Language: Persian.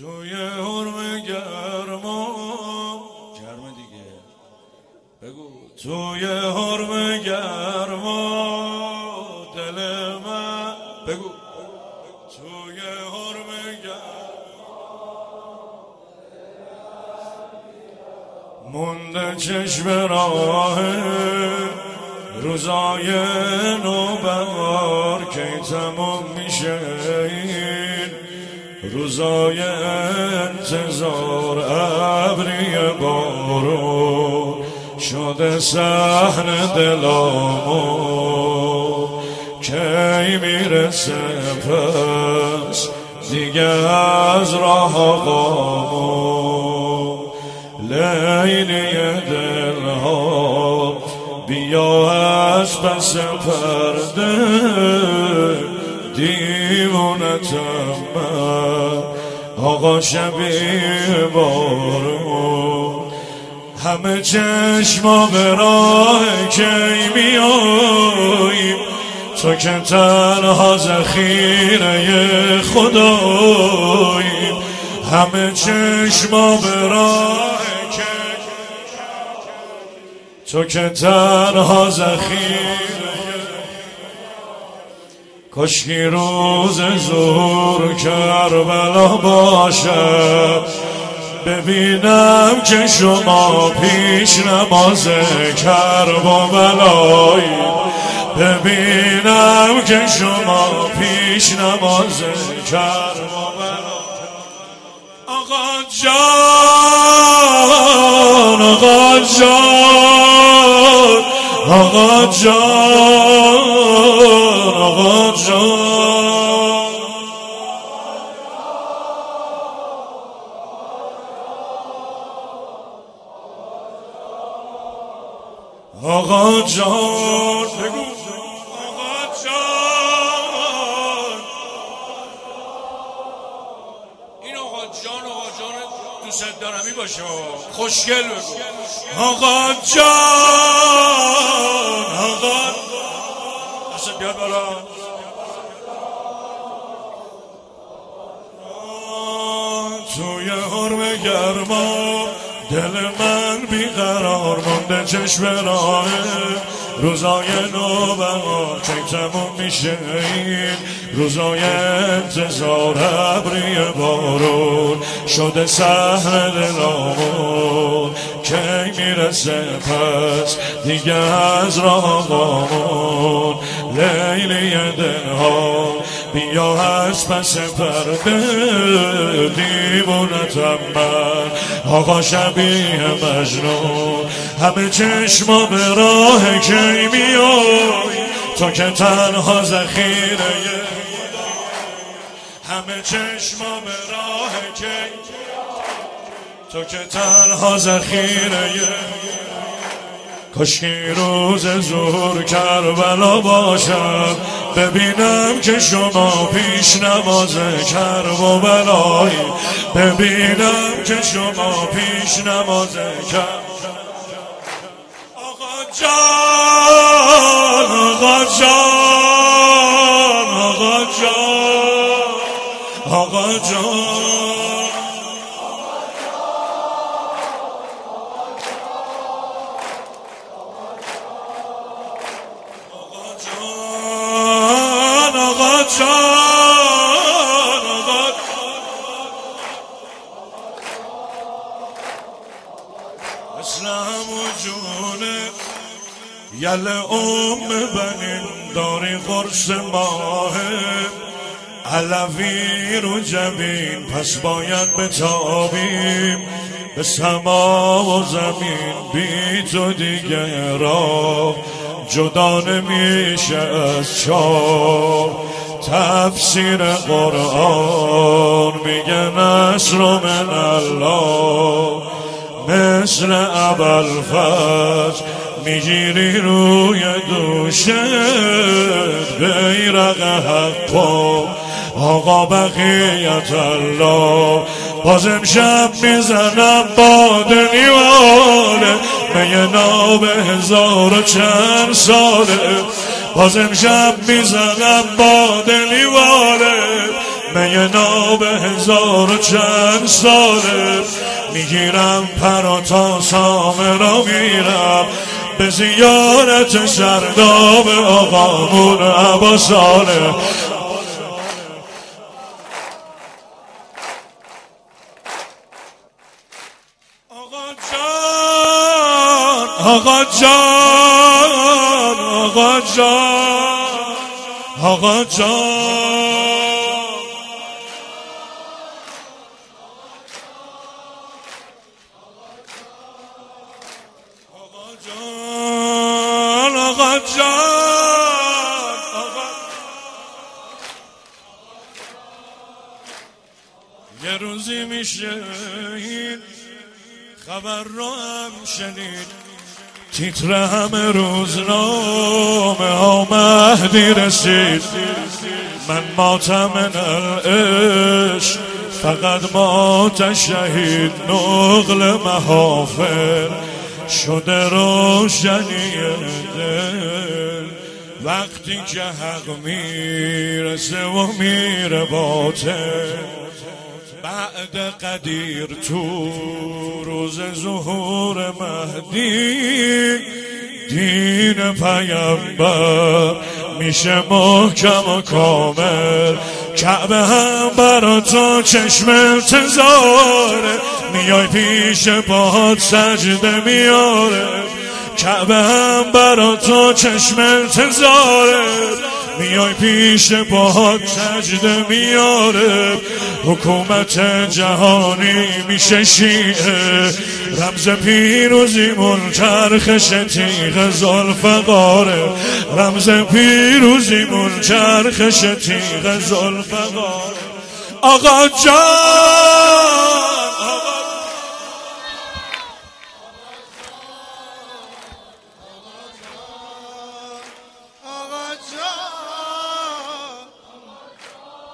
توی حرم گرما گرمه دیگه بگو توی حرم گرما دل من بگو توی حرم گرما مونده چشم راه روزای نوبهار کی تموم میشه روزای انتظار ابری بارون شده صحن دلامو کی میرسه پس دیگه از راه آقامو لیلی دلها بیا از پس پرده دیوونتم من آقا شبیه بارون همه چشما به راه کی میاییم تو که تنها ذخیره خداییم همه چشما به راه تو که تنها ذخیره کاشکی روز زور کربلا باشد ببینم که شما پیش نماز کربلایی ببینم که شما پیش نماز کربلایی آقا جان آقا جان آقا جان آقا جان آقا جان بگو آقا جان این آقا جان دوست دارمی باشه خوشگل بگو آقا جان آقا اصلا بیاد بالا توی حرم گرما دل من بیقرار مونده چشم راه روزای نوبهار کی تموم میشه این روزای انتظار ابری بارون شده صحن دلامون کی میرسه پس دیگه از راه آقامون لیلی دلها بیا از پس پرده دیوونتم من آقا شبیه مجنون همه چشما به راه کی میای تو که تنها ذخیره همه چشما به راه کی تو که تنها ذخیره کاشکی روز زور کربلا باشم ببینم که شما پیش نماز کربلایی ببینم که شما پیش نماز آقا جان آقا جان آقا جان آقا جان اسلام و جونه یل بنین داری قرص ماه علوی رو جبین پس باید بتابیم به سما و زمین بی تو دیگه راه جدا نمیشه از چاه تفسیر قرآن میگه نصر من الله مثل ابوالفضل میگیری روی دوشت بیرق حقا آقا بقیت الله باز امشب میزنم با دنیواله میه ناب 1000 و چند ساله باز امشب میزنم با دلیواله می ناب 1000 و چند ساله میگیرم پرا تا سامرا میرم به زیارت سرداب آقامون عباساله. آقا جان آقا جان آقا جان آقا جان یه روزی میشه این خبر رو هم شنید تیتر همه روزنامه ها مهدی رسید من ماتم العشق فقط مات شهید نقل محافل شده روشنی دل وقتی که حق میرسه و میره باطل بعد قدیر تو روز ظهور مهدی دین پیامبر میشه محکم و کامل کعبه هم برا تو چشم انتظاره میای پیش باهات سجده میاره کعبه هم برا تو چشم انتظاره میای پیش باهات سجده میاره حکومت جهانی میشه شیعه رمز پیروزیمون چرخش تیغ ذوالفقاره رمز پیروزیمون چرخش تیغ ذوالفقاره. آقا جان